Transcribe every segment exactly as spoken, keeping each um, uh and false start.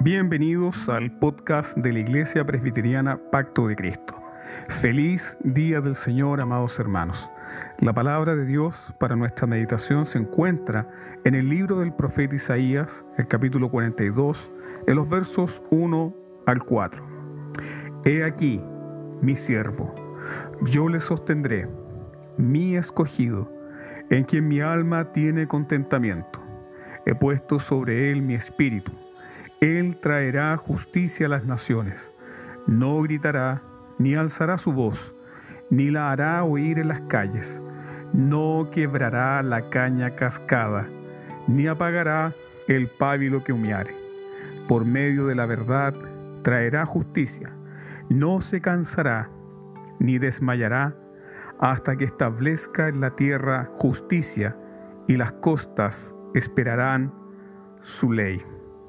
Bienvenidos al podcast de la Iglesia Presbiteriana Pacto de Cristo. Feliz Día del Señor, amados hermanos. La palabra de Dios para nuestra meditación se encuentra en el libro del profeta Isaías, el capítulo cuarenta y dos, en los versos uno al cuatro. He aquí, mi siervo, yo le sostendré, mi escogido, en quien mi alma tiene contentamiento. He puesto sobre él mi espíritu. Él traerá justicia a las naciones. No gritará, ni alzará su voz, ni la hará oír en las calles. No quebrará la caña cascada, ni apagará el pábilo que humeare. Por medio de la verdad traerá justicia. No se cansará, ni desmayará, hasta que establezca en la tierra justicia, y las costas esperarán su ley.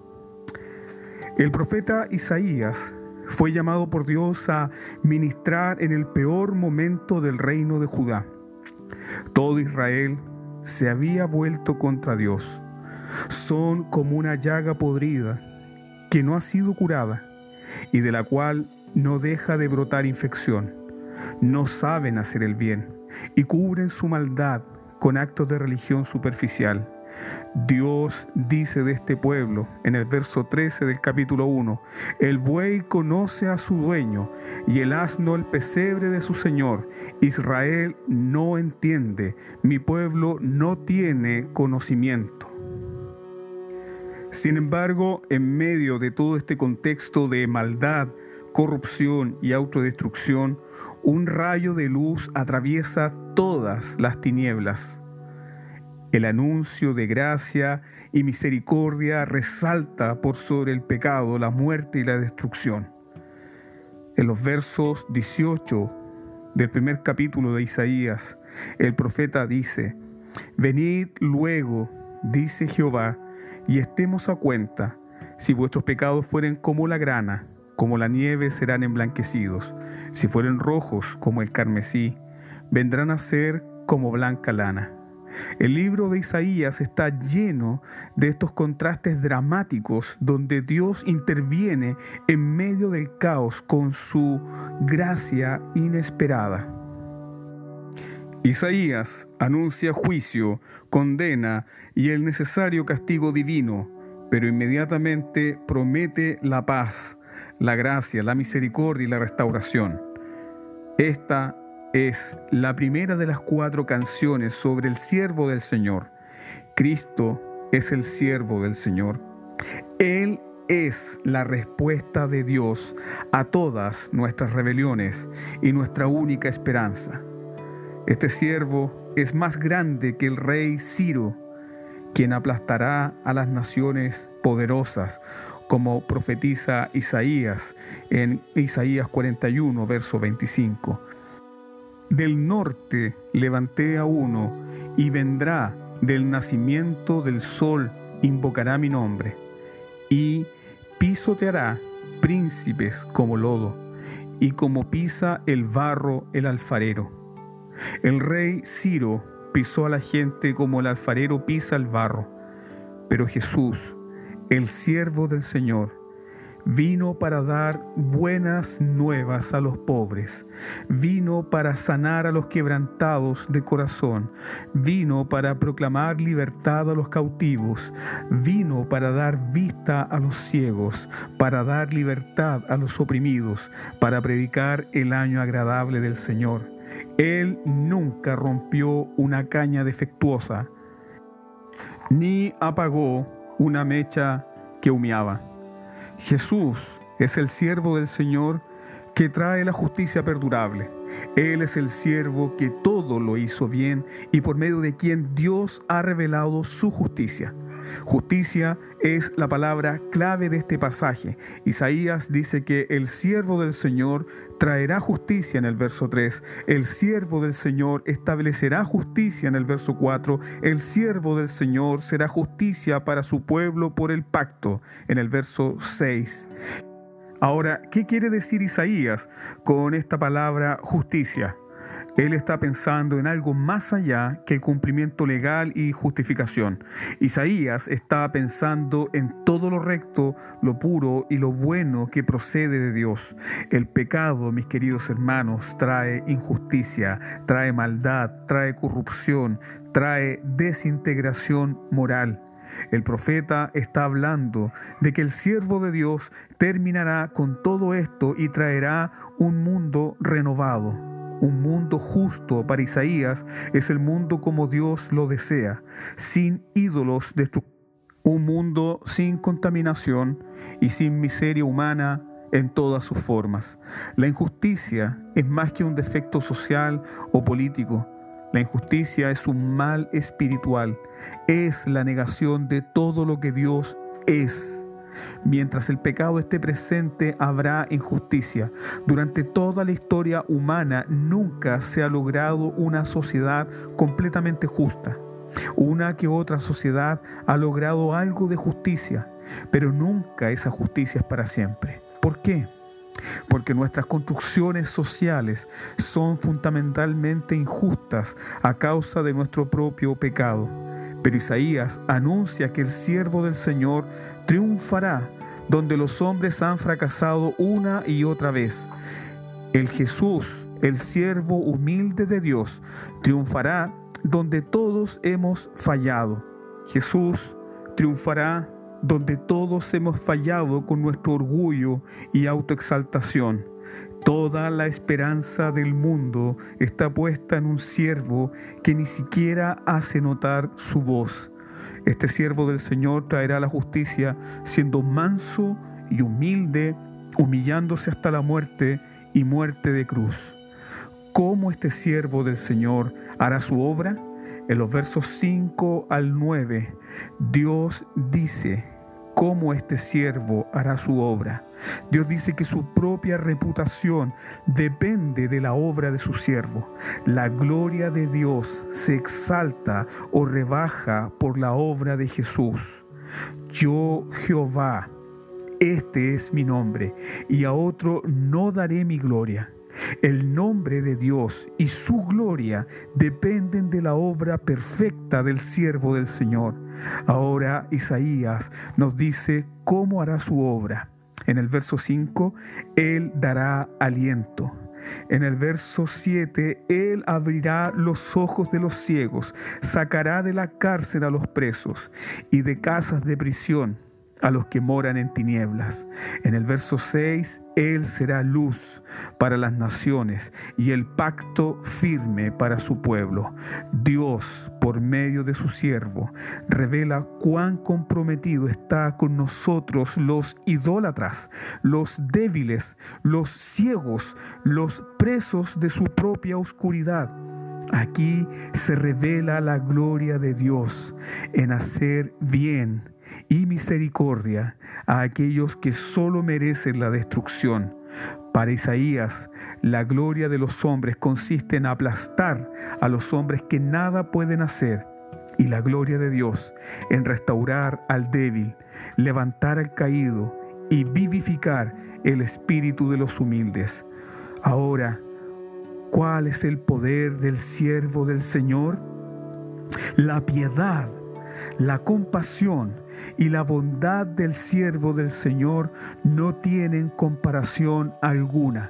El profeta Isaías fue llamado por Dios a ministrar en el peor momento del reino de Judá. Todo Israel se había vuelto contra Dios. Son como una llaga podrida que no ha sido curada y de la cual no deja de brotar infección. No saben hacer el bien y cubren su maldad con actos de religión superficial. Dios dice de este pueblo en el verso trece del capítulo uno: el buey conoce a su dueño y el asno el pesebre de su señor. Israel no entiende, mi pueblo no tiene conocimiento. Sin embargo, en medio de todo este contexto de maldad, corrupción y autodestrucción, un rayo de luz atraviesa todas las tinieblas. El anuncio de gracia y misericordia resalta por sobre el pecado, la muerte y la destrucción. En los versos dieciocho del primer capítulo de Isaías, el profeta dice: venid luego, dice Jehová, y estemos a cuenta. Si vuestros pecados fueren como la grana, como la nieve serán emblanquecidos. Si fueren rojos como el carmesí, vendrán a ser como blanca lana. El libro de Isaías está lleno de estos contrastes dramáticos donde Dios interviene en medio del caos con su gracia inesperada. Isaías anuncia juicio, condena y el necesario castigo divino, pero inmediatamente promete la paz, la gracia, la misericordia y la restauración. Esta es la primera de las cuatro canciones sobre el siervo del Señor. Cristo es el siervo del Señor. Él es la respuesta de Dios a todas nuestras rebeliones y nuestra única esperanza. Este siervo es más grande que el rey Ciro, quien aplastará a las naciones poderosas, como profetiza Isaías en Isaías cuarenta y uno, verso veinticinco. Del norte levanté a uno, y vendrá del nacimiento del sol, invocará mi nombre, y pisoteará príncipes como lodo, y como pisa el barro el alfarero. El rey Ciro pisó a la gente como el alfarero pisa el barro, pero Jesús, el siervo del Señor, vino para dar buenas nuevas a los pobres, vino para sanar a los quebrantados de corazón, vino para proclamar libertad a los cautivos, vino para dar vista a los ciegos, para dar libertad a los oprimidos, para predicar el año agradable del Señor. Él nunca rompió una caña defectuosa, ni apagó una mecha que humeaba. Jesús es el siervo del Señor que trae la justicia perdurable. Él es el siervo que todo lo hizo bien y por medio de quien Dios ha revelado su justicia. Justicia es la palabra clave de este pasaje. Isaías dice que el siervo del Señor traerá justicia en el verso tres, el siervo del Señor establecerá justicia en el verso cuatro, el siervo del Señor será justicia para su pueblo por el pacto en el verso seis. Ahora, ¿qué quiere decir Isaías con esta palabra justicia? Él está pensando en algo más allá que el cumplimiento legal y justificación. Isaías está pensando en todo lo recto, lo puro y lo bueno que procede de Dios. El pecado, mis queridos hermanos, trae injusticia, trae maldad, trae corrupción, trae desintegración moral. El profeta está hablando de que el siervo de Dios terminará con todo esto y traerá un mundo renovado. Un mundo justo para Isaías es el mundo como Dios lo desea, sin ídolos destructivos. Un mundo sin contaminación y sin miseria humana en todas sus formas. La injusticia es más que un defecto social o político. La injusticia es un mal espiritual, es la negación de todo lo que Dios es. Mientras el pecado esté presente, habrá injusticia. Durante toda la historia humana nunca se ha logrado una sociedad completamente justa. Una que otra sociedad ha logrado algo de justicia, pero nunca esa justicia es para siempre. ¿Por qué? Porque nuestras construcciones sociales son fundamentalmente injustas a causa de nuestro propio pecado. Pero Isaías anuncia que el siervo del Señor triunfará donde los hombres han fracasado una y otra vez. El Jesús, el siervo humilde de Dios, triunfará donde todos hemos fallado. Jesús triunfará donde todos hemos fallado con nuestro orgullo y autoexaltación. Toda la esperanza del mundo está puesta en un siervo que ni siquiera hace notar su voz. Este siervo del Señor traerá la justicia siendo manso y humilde, humillándose hasta la muerte y muerte de cruz. ¿Cómo este siervo del Señor hará su obra? En los versos cinco al nueve, Dios dice cómo este siervo hará su obra. Dios dice que su propia reputación depende de la obra de su siervo. La gloria de Dios se exalta o rebaja por la obra de Jesús. Yo, Jehová, este es mi nombre, y a otro no daré mi gloria. El nombre de Dios y su gloria dependen de la obra perfecta del siervo del Señor. Ahora Isaías nos dice cómo hará su obra. En el verso cinco, Él dará aliento. En el verso siete, Él abrirá los ojos de los ciegos, sacará de la cárcel a los presos y de casas de prisión a los que moran en tinieblas. En el verso seis, Él será luz para las naciones y el pacto firme para su pueblo. Dios, por medio de su siervo, revela cuán comprometido está con nosotros los idólatras, los débiles, los ciegos, los presos de su propia oscuridad. Aquí se revela la gloria de Dios en hacer bien y misericordia a aquellos que solo merecen la destrucción. Para Isaías, la gloria de los hombres consiste en aplastar a los hombres que nada pueden hacer, y la gloria de Dios en restaurar al débil, levantar al caído y vivificar el espíritu de los humildes. Ahora, ¿cuál es el poder del siervo del Señor? La piedad, la compasión y la bondad del siervo del Señor no tienen comparación alguna.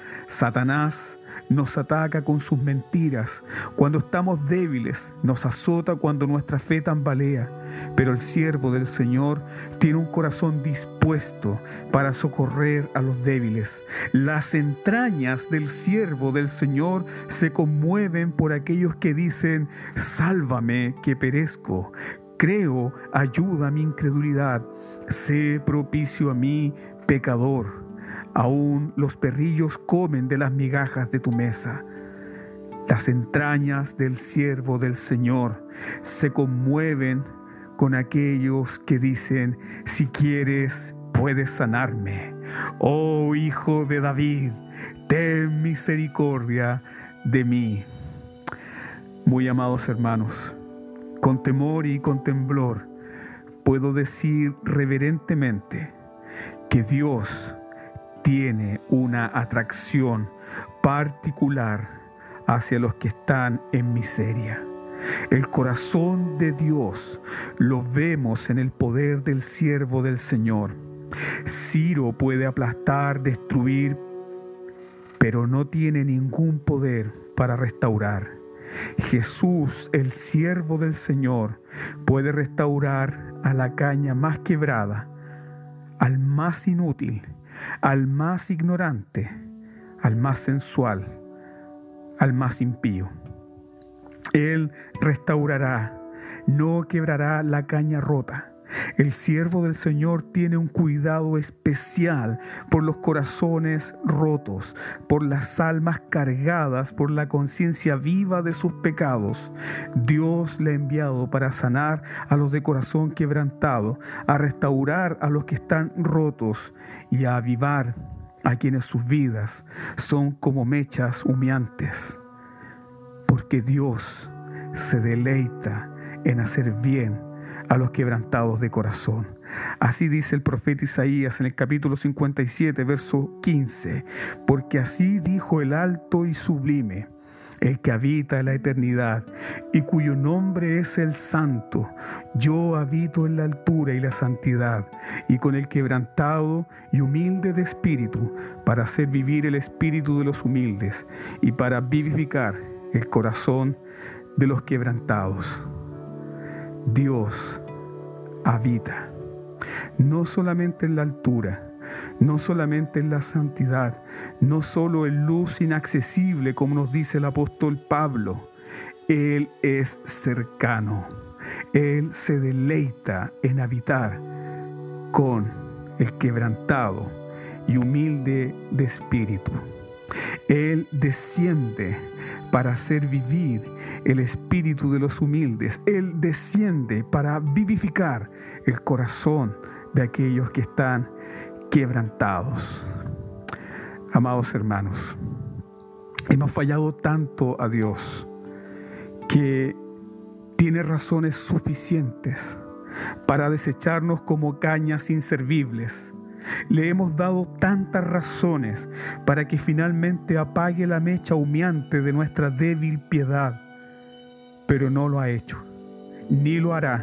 Satanás nos ataca con sus mentiras cuando estamos débiles, nos azota cuando nuestra fe tambalea, pero el siervo del Señor tiene un corazón dispuesto para socorrer a los débiles. Las entrañas del siervo del Señor se conmueven por aquellos que dicen: sálvame que perezco. Creo, ayuda a mi incredulidad. Sé propicio a mí, pecador. Aún los perrillos comen de las migajas de tu mesa. Las entrañas del siervo del Señor se conmueven con aquellos que dicen: si quieres, puedes sanarme. Oh Hijo de David, ten misericordia de mí. Muy amados hermanos, con temor y con temblor puedo decir reverentemente que Dios tiene una atracción particular hacia los que están en miseria. El corazón de Dios lo vemos en el poder del siervo del Señor. Ciro puede aplastar, destruir, pero no tiene ningún poder para restaurar. Jesús, el siervo del Señor, puede restaurar a la caña más quebrada, al más inútil, al más ignorante, al más sensual, al más impío. Él restaurará, no quebrará la caña rota. El siervo del Señor tiene un cuidado especial por los corazones rotos, por las almas cargadas por la conciencia viva de sus pecados. Dios le ha enviado para sanar a los de corazón quebrantado, a restaurar a los que están rotos y a avivar a quienes sus vidas son como mechas humeantes. Porque Dios se deleita en hacer bien a los quebrantados de corazón. Así dice el profeta Isaías en el capítulo cincuenta y siete, verso quince. Porque así dijo el alto y sublime, el que habita en la eternidad y cuyo nombre es el Santo. Yo habito en la altura y la santidad, y con el quebrantado y humilde de espíritu, para hacer vivir el espíritu de los humildes y para vivificar el corazón de los quebrantados. Dios habita no solamente en la altura, no solamente en la santidad, no solo en luz inaccesible, como nos dice el apóstol Pablo. Él es cercano. Él se deleita en habitar con el quebrantado y humilde de espíritu. Él desciende para hacer vivir el espíritu de los humildes. Él desciende para vivificar el corazón de aquellos que están quebrantados. Amados hermanos, hemos fallado tanto a Dios que tiene razones suficientes para desecharnos como cañas inservibles. Le hemos dado tantas razones para que finalmente apague la mecha humeante de nuestra débil piedad, pero no lo ha hecho, ni lo hará.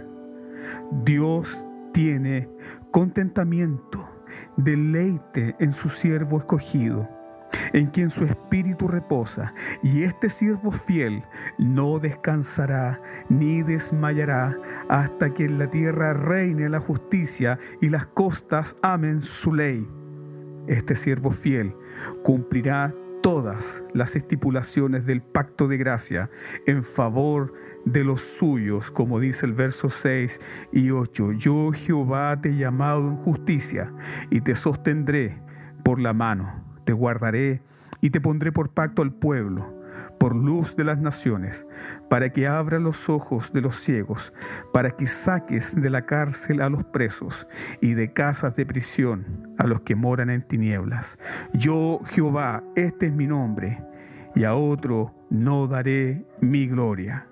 Dios tiene contentamiento, deleite en su siervo escogido, en quien su espíritu reposa, y este siervo fiel no descansará ni desmayará hasta que en la tierra reine la justicia y las costas amen su ley. Este siervo fiel cumplirá todas las estipulaciones del pacto de gracia en favor de los suyos, como dice el verso seis y ocho. Yo, Jehová, te he llamado en justicia y te sostendré por la mano. Te guardaré y te pondré por pacto al pueblo, por luz de las naciones, para que abra los ojos de los ciegos, para que saques de la cárcel a los presos y de casas de prisión a los que moran en tinieblas. Yo, Jehová, este es mi nombre, y a otro no daré mi gloria.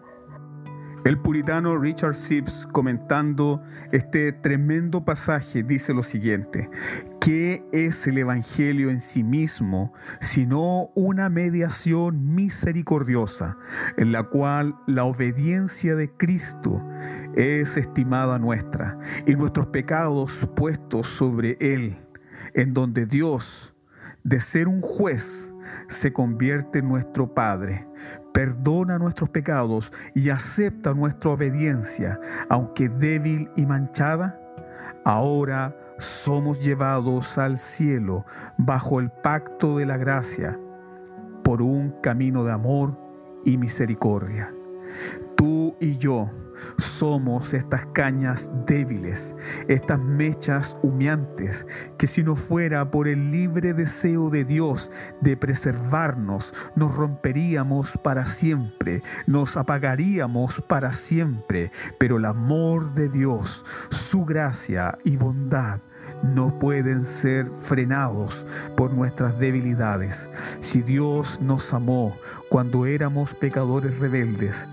El puritano Richard Sibbes, comentando este tremendo pasaje, dice lo siguiente: ¿qué es el Evangelio en sí mismo, sino una mediación misericordiosa, en la cual la obediencia de Cristo es estimada nuestra, y nuestros pecados puestos sobre Él, en donde Dios, de ser un juez, se convierte en nuestro Padre, perdona nuestros pecados y acepta nuestra obediencia, aunque débil y manchada? Ahora somos llevados al cielo bajo el pacto de la gracia, por un camino de amor y misericordia. Tú y yo somos estas cañas débiles, estas mechas humeantes, que si no fuera por el libre deseo de Dios de preservarnos, nos romperíamos para siempre, nos apagaríamos para siempre. Pero el amor de Dios, su gracia y bondad no pueden ser frenados por nuestras debilidades. Si Dios nos amó cuando éramos pecadores rebeldes,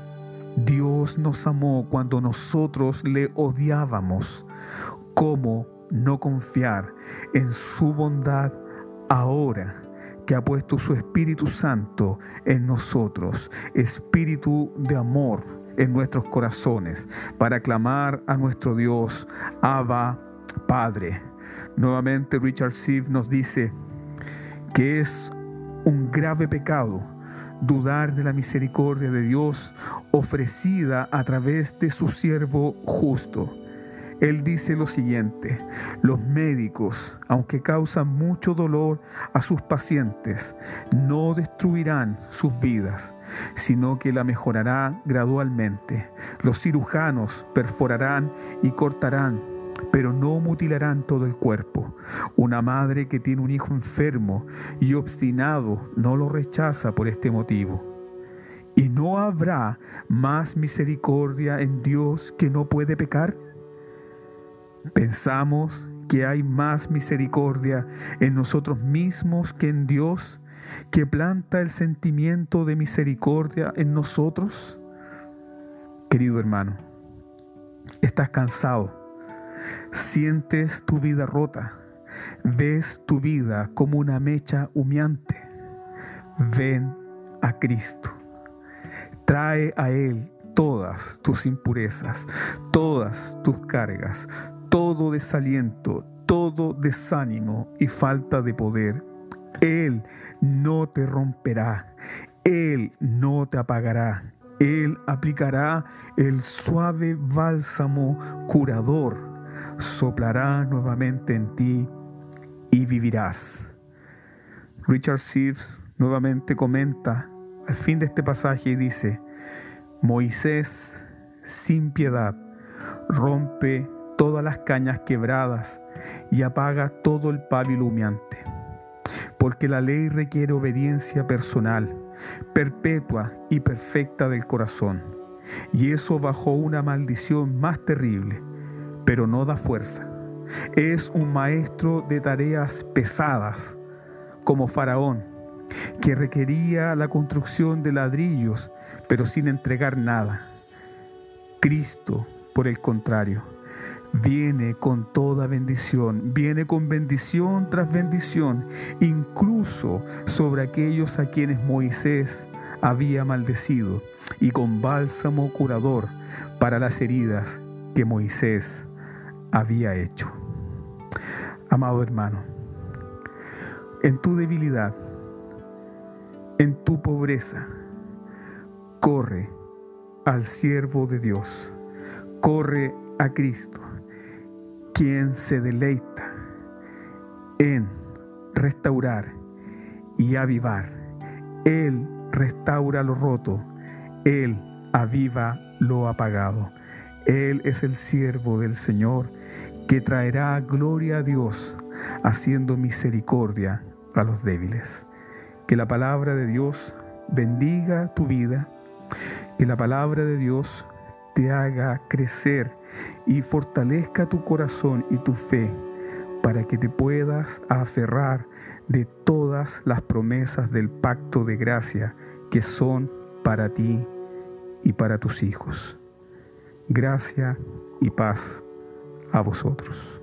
Dios nos amó cuando nosotros le odiábamos. ¿Cómo no confiar en su bondad ahora que ha puesto su Espíritu Santo en nosotros, espíritu de amor en nuestros corazones, para clamar a nuestro Dios, Abba, Padre. Nuevamente Richard Sibbes nos dice que es un grave pecado dudar de la misericordia de Dios ofrecida a través de su siervo justo. Él dice lo siguiente: los médicos, aunque causan mucho dolor a sus pacientes, no destruirán sus vidas, sino que la mejorará gradualmente. Los cirujanos perforarán y cortarán, pero no mutilarán todo el cuerpo. Una madre que tiene un hijo enfermo y obstinado no lo rechaza por este motivo. ¿Y no habrá más misericordia en Dios que no puede pecar? ¿Pensamos que hay más misericordia en nosotros mismos que en Dios, que planta el sentimiento de misericordia en nosotros? Querido hermano, ¿estás cansado? ¿Sientes tu vida rota? ¿Ves tu vida como una mecha humeante? Ven a Cristo. Trae a Él todas tus impurezas, todas tus cargas, todo desaliento, todo desánimo y falta de poder. Él no te romperá, Él no te apagará. Él aplicará el suave bálsamo curador, soplará nuevamente en ti y vivirás. Richard Sibbes nuevamente comenta al fin de este pasaje y dice: Moisés, sin piedad, rompe todas las cañas quebradas y apaga todo el pábilo humeante. Porque la ley requiere obediencia personal, perpetua y perfecta del corazón, y eso bajo una maldición más terrible, pero no da fuerza. Es un maestro de tareas pesadas, como Faraón, que requería la construcción de ladrillos, pero sin entregar nada. Cristo, por el contrario, viene con toda bendición, viene con bendición tras bendición, incluso sobre aquellos a quienes Moisés había maldecido, y con bálsamo curador para las heridas que Moisés había hecho. Amado hermano, en tu debilidad, en tu pobreza, corre al siervo de Dios, corre a Cristo, quien se deleita en restaurar y avivar. Él restaura lo roto, Él aviva lo apagado. Él es el siervo del Señor que traerá gloria a Dios, haciendo misericordia a los débiles. Que la palabra de Dios bendiga tu vida, que la palabra de Dios te haga crecer y fortalezca tu corazón y tu fe, para que te puedas aferrar de todas las promesas del pacto de gracia que son para ti y para tus hijos. Gracia y paz a vosotros.